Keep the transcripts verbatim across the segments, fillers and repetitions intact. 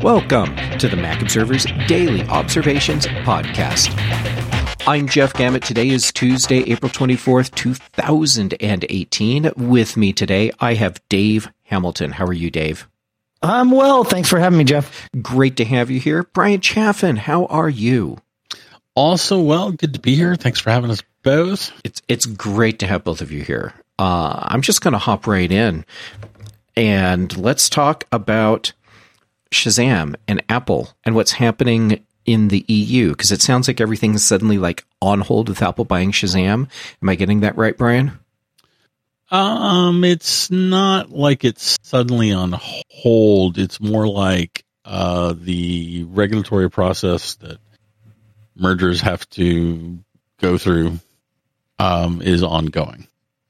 Welcome to the Mac Observer's Daily Observations Podcast. I'm Jeff Gamet. Today is Tuesday, April twenty-fourth, two thousand eighteen. With me today, I have Dave Hamilton. How are you, Dave? I'm well. Thanks for having me, Jeff. Great to have you here. Brian Chaffin, how are you? Also well. Good to be here. Thanks for having us both. It's it's great to have both of you here. Uh, I'm just going to hop right in, and let's talk about Shazam and Apple and what's happening in the E U, because it sounds like everything's suddenly like on hold with Apple buying Shazam. Am I getting that right, Brian? Um, it's not like it's suddenly on hold. It's more like uh, the regulatory process that mergers have to go through um, is ongoing.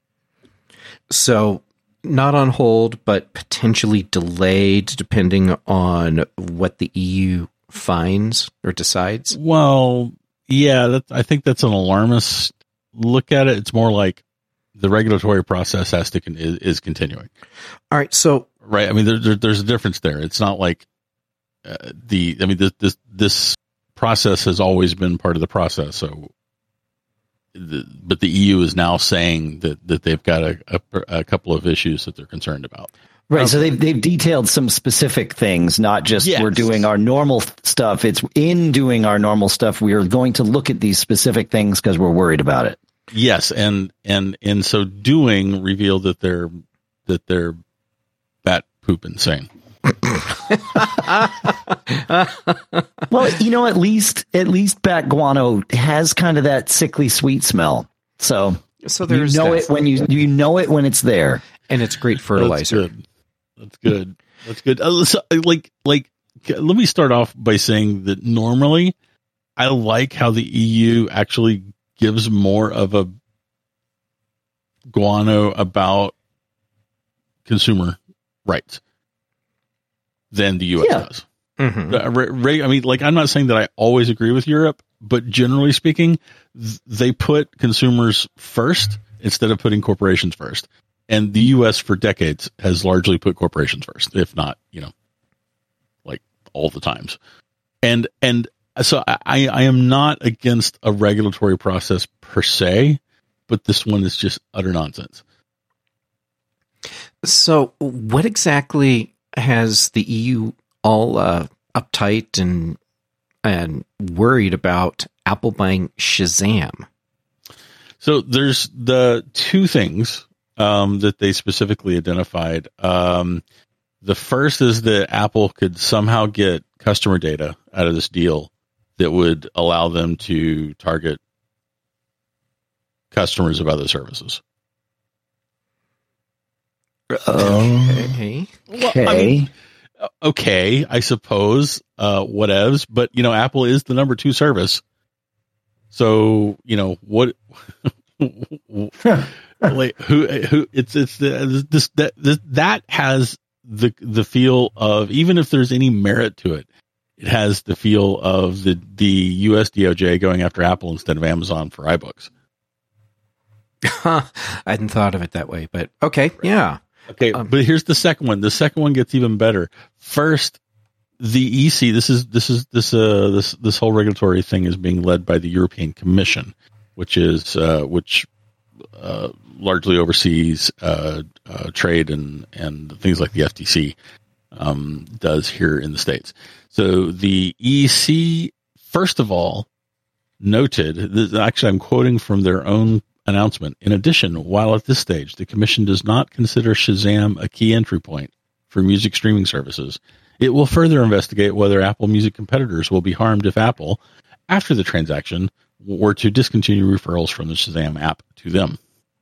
So not on hold, but potentially delayed depending on what the E U finds or decides? Well, yeah, that, I think that's an alarmist look at it. It's more like the regulatory process has to con- is, is continuing. All right, so right. I mean, there, there, there's a difference there. It's not like uh, the. I mean, this, this this process has always been part of the process. So, the, but the E U is now saying that that they've got a, a, a couple of issues that they're concerned about. Right, so they've, they've detailed some specific things, not just yes. We're doing our normal stuff. It's in doing our normal stuff, we are going to look at these specific things because we're worried about it. Yes, and and in so doing, revealed that they're that they're bat poop insane. Well, you know, at least at least bat guano has kind of that sickly sweet smell. So, so there's you know that. it when you you know it when it's there, and it's great fertilizer. That's good. That's good. That's good. Uh, so, like, like, let me start off by saying that normally I like how the E U actually gives more of a guano about consumer rights than the U S yeah. does. Mm-hmm. Uh, I mean, like, I'm not saying that I always agree with Europe, but generally speaking, th- they put consumers first instead of putting corporations first. And the U S for decades has largely put corporations first, if not, you know, like all the times. And and so I, I am not against a regulatory process per se, but this one is just utter nonsense. So what exactly has the E U all uh, uptight and and worried about Apple buying Shazam? So there's the two things Um, that they specifically identified. Um, the first is that Apple could somehow get customer data out of this deal that would allow them to target customers of other services. Okay. Well, I mean, okay, I suppose, uh, whatevs, but you know, Apple is the number two service. So, you know, what, like who who it's it's the, this that this, that has the the feel of, even if there's any merit to it, it has the feel of the the U S D O J going after Apple instead of Amazon for iBooks. I hadn't thought of it that way, but okay, right. Yeah. Okay, um, but here's the second one. The second one gets even better. First, the E C. This is this is this uh this this whole regulatory thing is being led by the European Commission, which is uh, which. Uh, largely oversees uh, uh, trade and, and things like the F T C um, does here in the States. So the E C, first of all, noted, this, actually I'm quoting from their own announcement, in addition, while at this stage, the Commission does not consider Shazam a key entry point for music streaming services, it will further investigate whether Apple Music competitors will be harmed if Apple, after the transaction, were to discontinue referrals from the Shazam app to them.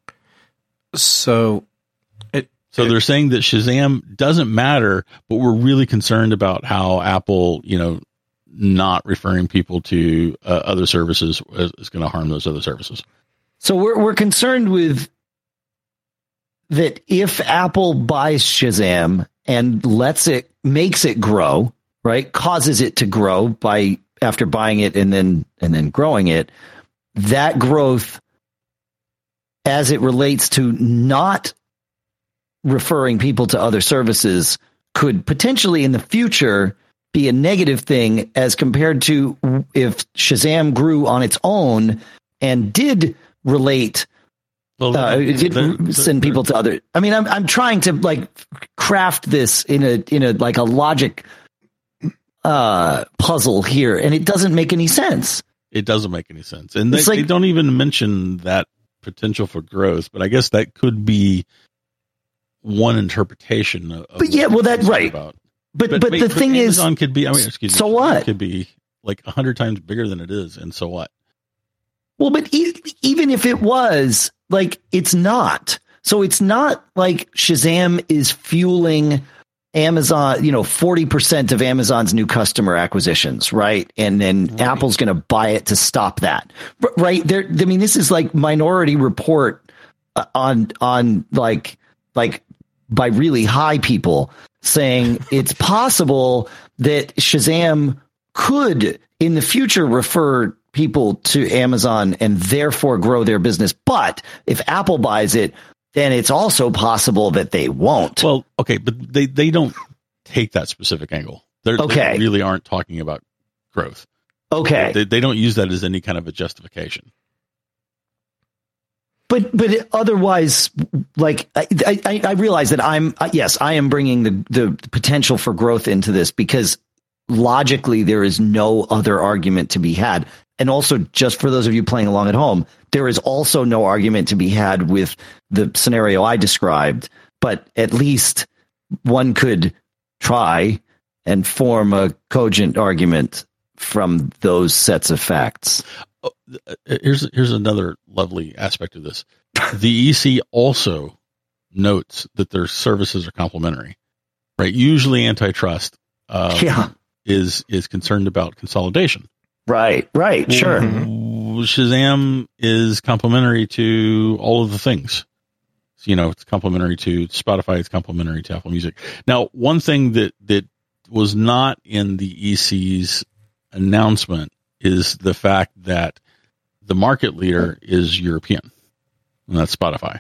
So, it, so it, they're saying that Shazam doesn't matter, but we're really concerned about how Apple, you know, not referring people to uh, other services is, is going to harm those other services. So we're we're concerned with that if Apple buys Shazam and lets it, makes it grow, right, causes it to grow by after buying it and then and then growing it, that growth, as it relates to not referring people to other services, could potentially in the future be a negative thing as compared to if Shazam grew on its own and did relate. Well, Uh, it did they're- they're- send people to other. I mean, I'm I'm trying to like craft this in a in a like a logic uh, puzzle here, and it doesn't make any sense. It doesn't make any sense, and they, It's like- they don't even mention that potential for growth. But I guess that could be one interpretation of. But yeah, what well, they're that- concerned right. About. But but, wait, the thing is, Amazon could be. I mean, excuse me. so what? Could be like a hundred times bigger than it is, and so what? well, but e- even if it was, like, it's not. So it's not like Shazam is fueling Amazon, you know, forty percent of Amazon's new customer acquisitions, right? And then Right. Apple's going to buy it to stop that, R- right? There, I mean, this is like Minority Report uh, on on like like by really high people saying it's possible that Shazam could in the future refer people to Amazon and therefore grow their business. But if Apple buys it, then it's also possible that they won't. Well, okay, but they they don't take that specific angle. They're, Okay. They really aren't talking about growth. Okay. They, they don't use that as any kind of a justification. But but it- otherwise, like I, I, I realize that I'm uh, yes, I am bringing the the potential for growth into this because logically there is no other argument to be had, and also just for those of you playing along at home, there is also no argument to be had with the scenario I described. But at least one could try and form a cogent argument from those sets of facts. Oh, uh, here's here's another lovely aspect of this. The E C also notes that their services are complementary, right? Usually, antitrust um, Yeah. is is concerned about consolidation. Right. Right. Sure. Shazam is complementary to all of the things. You know, it's complementary to Spotify. It's complementary to Apple Music. Now, one thing that that was not in the E C's announcement is the fact that the market leader is European, and that's Spotify.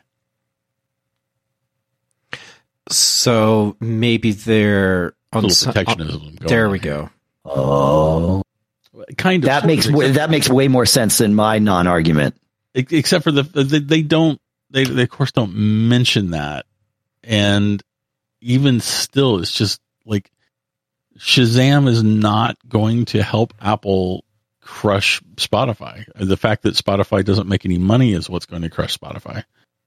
So maybe they're A on little some- protectionism. going there on we here. go. Oh, Kind of. that sort of, makes except- way, that makes way more sense than my non-argument. Ex- except for the they, they don't they, they of course don't mention that, and even still it's just like Shazam is not going to help Apple crush Spotify. The fact that Spotify doesn't make any money is what's going to crush Spotify.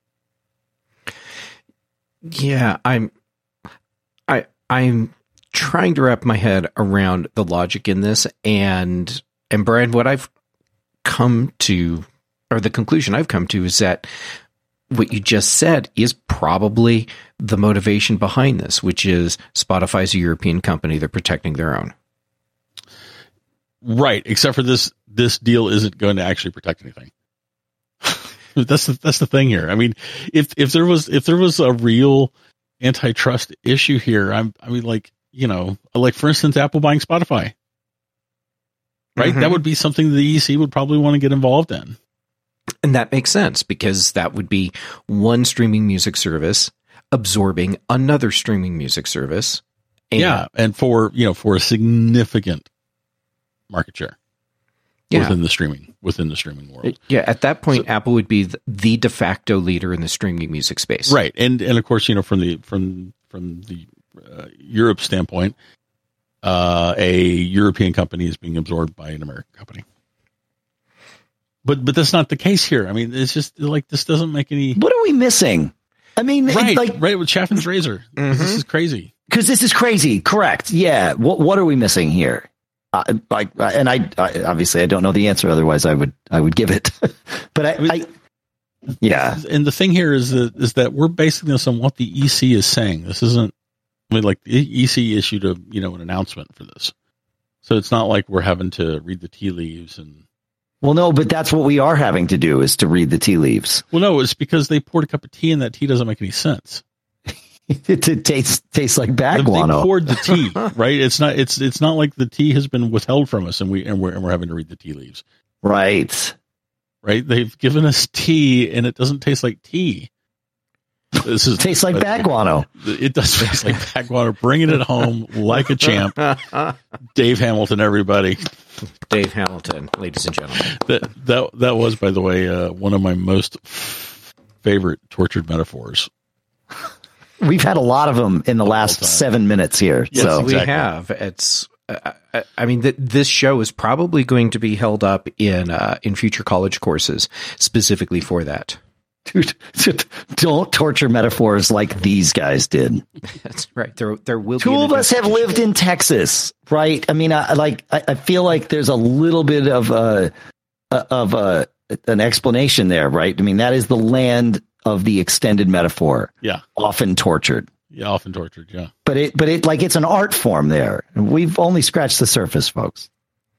Yeah, I'm I I'm trying to wrap my head around the logic in this, and and Brian, what I've come to, or the conclusion I've come to, is that what you just said is probably the motivation behind this, which is Spotify's a European company, they're protecting their own. Right, except for this this deal isn't going to actually protect anything. that's the, that's the thing here. I mean, if if there was if there was a real antitrust issue here, I'm I mean like, you know, like for instance Apple buying Spotify. Right? Mhm. That would be something the E C would probably want to get involved in. And that makes sense because that would be one streaming music service absorbing another streaming music service. And Yeah, and for, you know, for a significant market share Yeah. within the streaming within the streaming world. Yeah, at that point, So- Apple would be th- the de facto leader in the streaming music space. Right, and and of course, you know, from the from from the uh, Europe standpoint, uh, a European company is being absorbed by an American company. But but that's not the case here. I mean, it's just like this doesn't make any What are we missing? I mean, it's right. like right with Chaffin's razor. Mhm. This is crazy. because this is crazy. Correct. Yeah. What What are we missing here? Uh, like, uh, and I, I obviously I don't know the answer. Otherwise, I would I would give it. but I, I mean- I, yeah. And the thing here is that is that we're basing this on what the E C is saying. This isn't. I mean, like the E C issued a you know an announcement for this, so it's not like we're having to read the tea leaves and. Well, no, but that's what we are having to do is to read the tea leaves. Well, no, it's because they poured a cup of tea and that tea doesn't make any sense. it it tastes tastes like bat They guano. poured the tea, right? It's not. It's it's not like the tea has been withheld from us, and we and we're and we're having to read the tea leaves, Right. right? They've given us tea, and it doesn't taste like tea. This is tastes like bat guano. It does taste like bat guano. Bringing it home like a champ. Dave Hamilton, everybody. Dave Hamilton, ladies and gentlemen. That that that was, by the way, uh, one of my most f- favorite tortured metaphors. We've had a lot of them in the last seven minutes here. Yes, so We exactly. have. It's. Uh, I- I mean, th- this show is probably going to be held up in uh, in future college courses specifically for that. dude, don't torture metaphors like these guys did. That's right. There, there will be Two an of us have investigation. lived in Texas, right? I mean, I like. I, I feel like there's a little bit of a of a an explanation there, right? I mean, that is the land of the extended metaphor, Yeah, often tortured. yeah, often tortured. Yeah, But it, but it, like, it's an art form there. We've only scratched the surface, folks.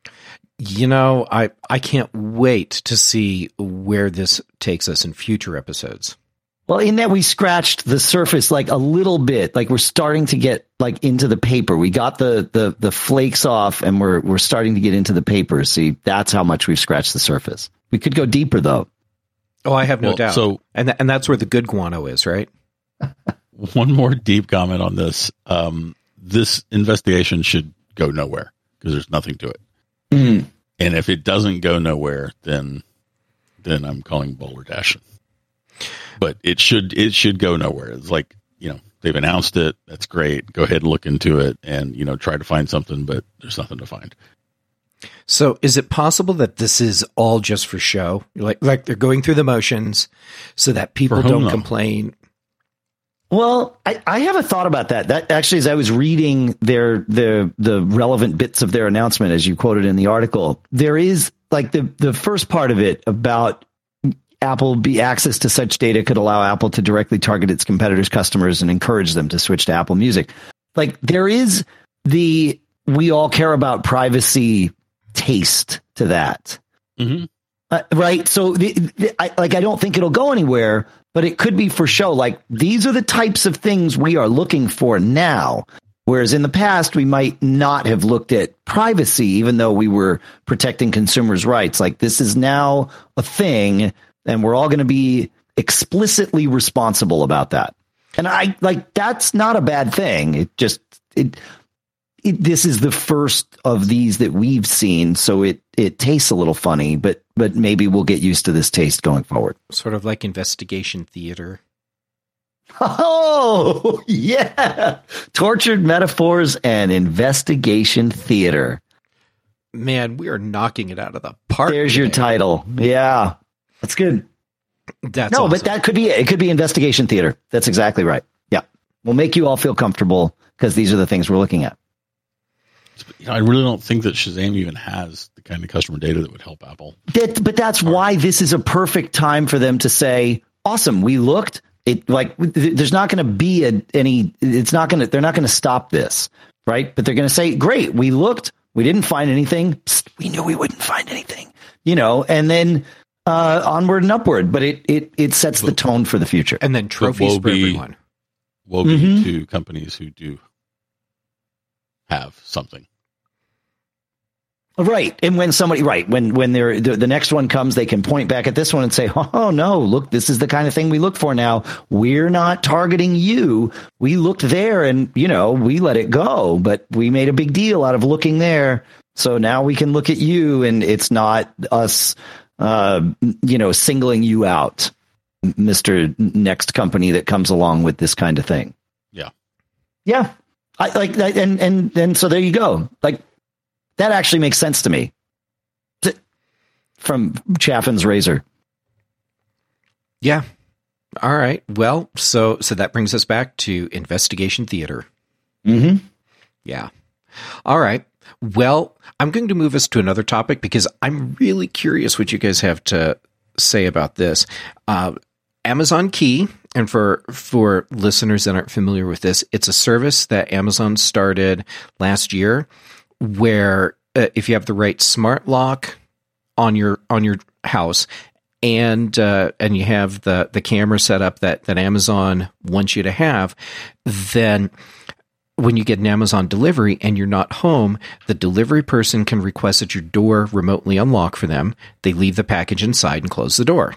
You know, I I can't wait to see where this takes us in future episodes. Well, in that we scratched the surface like a little bit, like we're starting to get like into the paper. We got the the the flakes off, and we're we're starting to get into the paper. See, that's how much we've scratched the surface. We could go deeper, though. Oh, I have no Well, doubt. so- and th- and that's where the good guano is, right? one more deep comment on this. Um, this investigation should go nowhere because there's nothing to it. Mm. And if it doesn't go nowhere, then then I'm calling balderdash. But it should it should go nowhere. It's like, you know, they've announced it. That's great. Go ahead and look into it and, you know, try to find something, but there's nothing to find. So, is it possible that this is all just for show? Like, like they're going through the motions so that people For whom, don't though? complain. Well, I, I have a thought about that. That actually, as I was reading their the the relevant bits of their announcement, as you quoted in the article, there is like the the first part of it about Apple be access to such data could allow Apple to directly target its competitors' customers and encourage them to switch to Apple Music. Like there is the we all care about privacy taste to that. Mm-hmm. Uh, right. So the, the, I, like, I don't think it'll go anywhere, but it could be for show. Like these are the types of things we are looking for now. Whereas in the past, we might not have looked at privacy, even though we were protecting consumers' rights. Like this is now a thing, and we're all going to be explicitly responsible about that. And I like, that's not a bad thing. It just, it, It, this is the first of these that we've seen, so it it tastes a little funny, but but maybe we'll get used to this taste going forward. Sort of like investigation theater. Oh, yeah. Tortured metaphors and investigation theater. Man, we are knocking it out of the park. There's your today. title. Yeah. That's good. That's no, awesome. but that could be it. It could be investigation theater. That's exactly right. Yeah. We'll make you all feel comfortable because these are the things we're looking at. You know, I really don't think that Shazam even has the kind of customer data that would help Apple. That, but that's why this is a perfect time for them to say, awesome, we looked. It like there's not going to be a, any. It's not going to. They're not going to stop this, right? But they're going to say, "Great, we looked. We didn't find anything. Psst, we knew we wouldn't find anything." You know, and then uh, onward and upward. But it it it sets the tone for the future. and then trophies woe for be- everyone. Woe be Mhm. to companies who do have something. Right. And when somebody, right, when when they're, the, the next one comes, they can point back at this one and say, oh, no, look, this is the kind of thing we look for now. We're not targeting you. We looked there and, you know, we let it go, but we made a big deal out of looking there. So now we can look at you and it's not us, uh, you know, singling you out, Mister Next company that comes along with this kind of thing. Yeah. Yeah. I like that. And, and, and so there you go. Like, that actually makes sense to me. From Chaffin's razor. Yeah. All right. Well, so so that brings us back to investigation theater. Mm-hmm. Yeah. All right. Well, I'm going to move us to another topic because I'm really curious what you guys have to say about this. Uh, Amazon Key, and for for listeners that aren't familiar with this, it's a service that Amazon started last year, where uh, if you have the right smart lock on your on your house, and uh, and you have the the camera set up that that Amazon wants you to have, then when you get an Amazon delivery and you're not home, the delivery person can request that your door remotely unlock for them. They leave the package inside and close the door.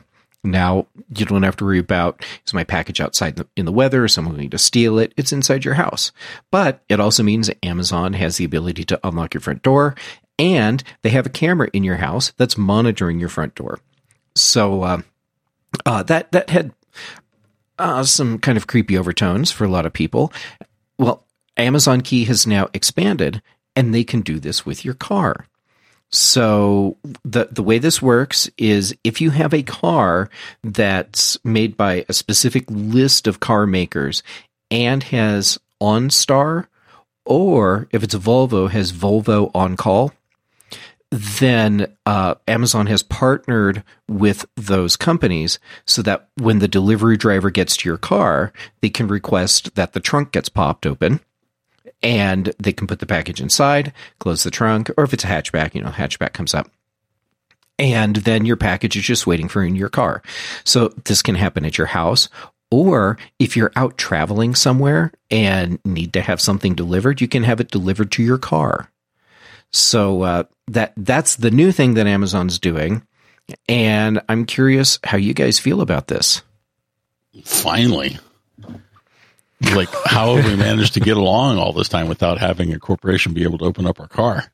Now you don't have to worry about, is my package outside the, in the weather? Is someone going to steal it? It's inside your house. But it also means Amazon has the ability to unlock your front door, and they have a camera in your house that's monitoring your front door. So uh, uh, that that had uh, some kind of creepy overtones for a lot of people. Well, Amazon Key has now expanded, and they can do this with your car. So the the way this works is if you have a car that's made by a specific list of car makers and has OnStar, or if it's a Volvo, has Volvo On Call, then uh, Amazon has partnered with those companies so that when the delivery driver gets to your car, they can request that the trunk gets popped open, and they can put the package inside, close the trunk, or if it's a hatchback, you know, hatchback comes up. And then your package is just waiting for you in your car. So this can happen at your house, or if you're out traveling somewhere and need to have something delivered, you can have it delivered to your car. So uh, that that's the new thing that Amazon's doing, and I'm curious how you guys feel about this. Finally. Like, how have we managed to get along all this time without having a corporation be able to open up our car?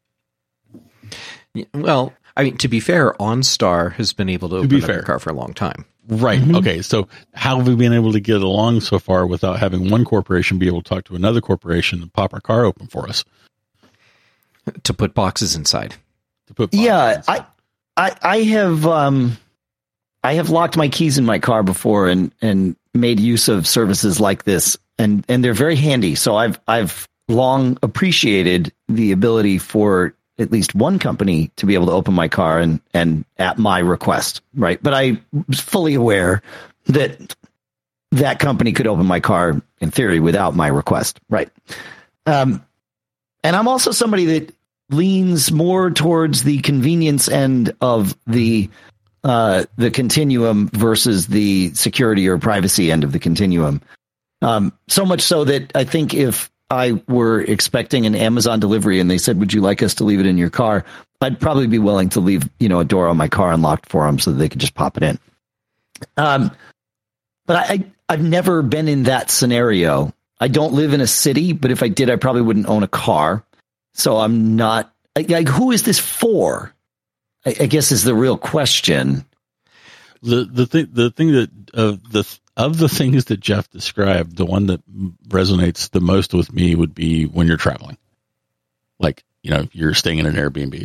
Well, I mean, to be fair, OnStar has been able to open up your car for a long time. Right. Mm-hmm. Okay. So how have we been able to get along so far without having one corporation be able to talk to another corporation and pop our car open for us? To put boxes inside. To put boxes yeah, inside. I, I, I have, um, I have locked my keys in my car before and, and made use of services like this, and, and they're very handy. So I've, I've long appreciated the ability for at least one company to be able to open my car and, and at my request. Right. But I was fully aware that that company could open my car in theory without my request. Right. Um, And I'm also somebody that leans more towards the convenience end of the uh, the continuum versus the security or privacy end of the continuum. Um, so much so that I think if I were expecting an Amazon delivery and they said, "Would you like us to leave it in your car?" I'd probably be willing to leave, you know, a door on my car unlocked for them so that they could just pop it in. Um, but I, I've never been in that scenario. I don't live in a city, but if I did, I probably wouldn't own a car. So I'm not like, like who is this for? I, I guess is the real question. The the thing the thing that of the of the things that Jeff described, the one that resonates the most with me would be when you're traveling, like, you know, you're staying in an Airbnb,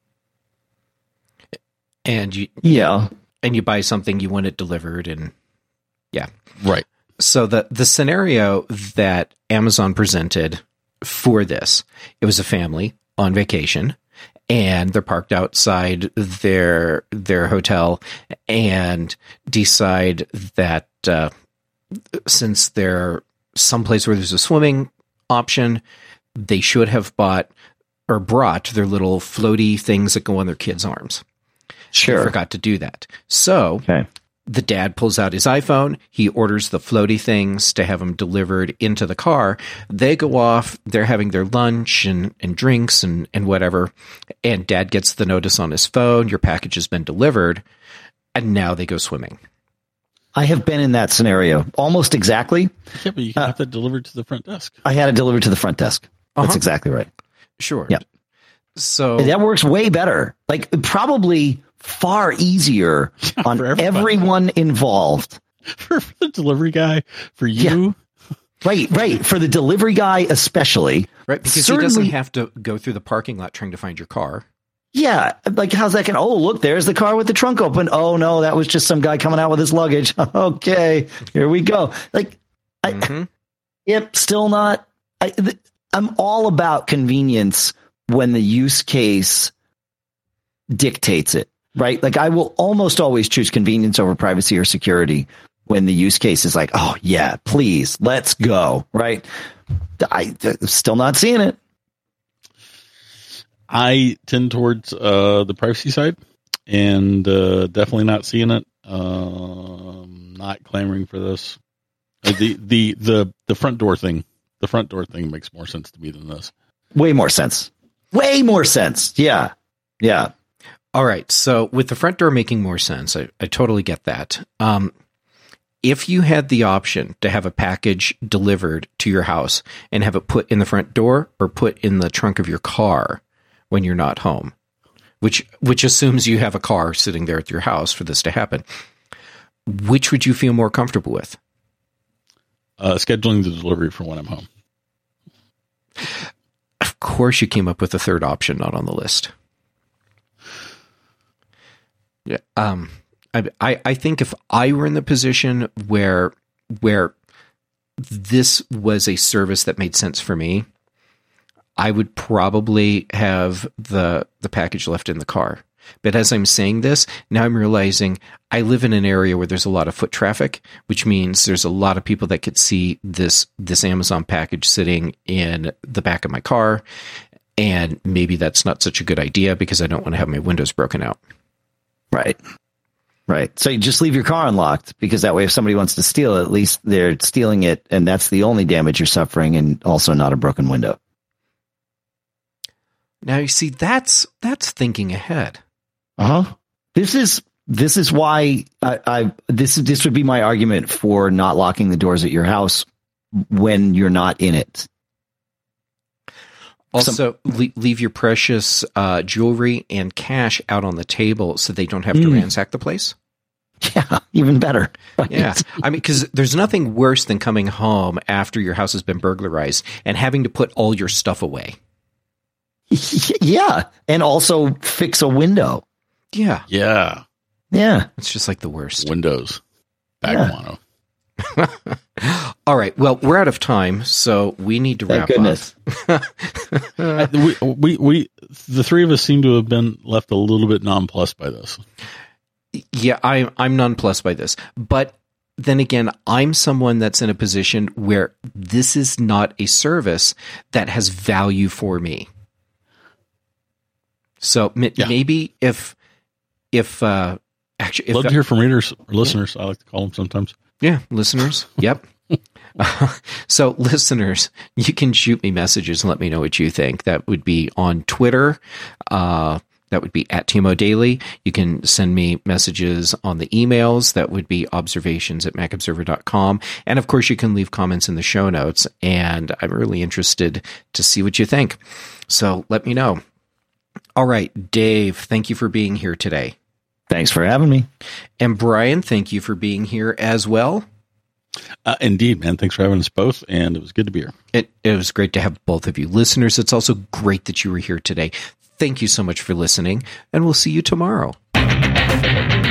and you yeah, and you buy something, you want it delivered, and yeah, right. So the, the scenario that Amazon presented for this, it was a family on vacation, and they're parked outside their their hotel and decide that uh, since they're someplace where there's a swimming option, they should have bought or brought their little floaty things that go on their kids' arms. Sure. They forgot to do that. So... Okay. The dad pulls out his iPhone. He orders the floaty things to have them delivered into the car. They go off. They're having their lunch and, and drinks and, and whatever. And dad gets the notice on his phone. Your package has been delivered. And now they go swimming. I have been in that scenario almost exactly. Yeah, but you can Uh, have that delivered to the front desk. I had it delivered to the front desk. That's Uh-huh. exactly right. Sure. Yeah. So That works way better. Like probably far easier on for everybody. everyone involved. for, for the delivery guy, for you. Yeah. Right, right. For the delivery guy, especially. right, because Certainly, he doesn't have to go through the parking lot trying to find your car. Yeah. Like, how's that going? Oh, look, there's the car with the trunk open. Oh, no, that was just some guy coming out with his luggage. Okay, here we go. Like, I, Mm-hmm. yep, still not. I, th- I'm all about convenience when the use case dictates it. Right. Like I will almost always choose convenience over privacy or security when the use case is like, oh, yeah, please, let's go. Right. I, I'm still not seeing it. I tend towards uh, the privacy side, and uh, definitely not seeing it. Um, not clamoring for this. Uh, the the the the front door thing. The front door thing makes more sense to me than this. Way more sense. Way more sense. Yeah. Yeah. All right. So with the front door making more sense, I, I totally get that. Um, if you had the option to have a package delivered to your house and have it put in the front door or put in the trunk of your car when you're not home, which which assumes you have a car sitting there at your house for this to happen, which would you feel more comfortable with? Uh, scheduling the delivery for when I'm home. Of course, you came up with a third option not on the list. Yeah. Um, I, I, I think if I were in the position where where this was a service that made sense for me, I would probably have the the package left in the car. But as I'm saying this, now I'm realizing I live in an area where there's a lot of foot traffic, which means there's a lot of people that could see this this Amazon package sitting in the back of my car. And maybe that's not such a good idea because I don't want to have my windows broken out. Right. Right. So you just leave your car unlocked because that way if somebody wants to steal it, at least they're stealing it and that's the only damage you're suffering and also not a broken window. Now you see that's that's thinking ahead. Uh-huh. This is this is why I, I this this would be my argument for not locking the doors at your house when you're not in it. Also, Some, le- leave your precious uh, jewelry and cash out on the table so they don't have to mm. ransack the place. Yeah, even better. Right? Yeah, I mean, because there's nothing worse than coming home after your house has been burglarized and having to put all your stuff away. Yeah, and also fix a window. Yeah. Yeah. Yeah. It's just like the worst. Windows. Bagmano. Yeah. All right. Well, we're out of time, so we need to Thank wrap goodness. up. we, we, we, the three of us seem to have been left a little bit nonplussed by this. Yeah, I, I'm nonplussed by this. But then again, I'm someone that's in a position where this is not a service that has value for me. So m- yeah. maybe if, if, uh, actually, if love to hear from readers or listeners. Yeah. I like to call them sometimes. Yeah. Listeners. Yep. uh, so listeners, you can shoot me messages and let me know what you think. That would be on Twitter. Uh, that would be at Timo Daily. You can send me messages on the emails. That would be observations at mac observer dot com. And of course, you can leave comments in the show notes. And I'm really interested to see what you think. So let me know. All right, Dave, thank you for being here today. Thanks for having me. And Brian, thank you for being here as well. Uh, indeed, man. Thanks for having us both, and it was good to be here. It, it was great to have both of you. Listeners, it's also great that you were here today. Thank you so much for listening, and we'll see you tomorrow.